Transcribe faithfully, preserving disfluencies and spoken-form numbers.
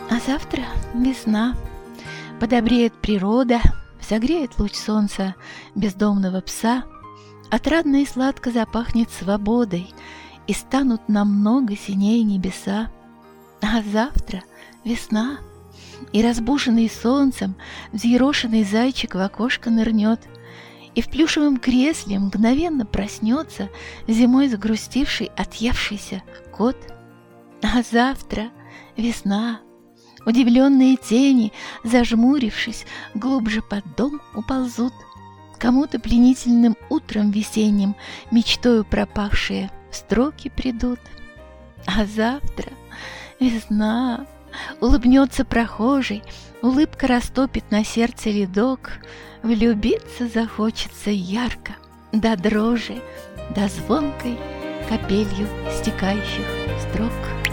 А завтра весна, подобреет природа, согреет луч солнца бездомного пса, отрадно и сладко запахнет свободой, и станут намного синее небеса. А завтра весна, и разбуженный солнцем взъерошенный зайчик в окошко нырнет, и в плюшевом кресле мгновенно проснется зимой загрустивший, отъевшийся кот. А завтра весна, удивленные тени, зажмурившись, глубже под дом уползут, кому-то пленительным утром весенним мечтою пропахшие в строки придут. А завтра весна, улыбнется прохожий, улыбка растопит на сердце ледок, влюбиться захочется ярко, до дрожи, до звонкой капелью стекающих строк.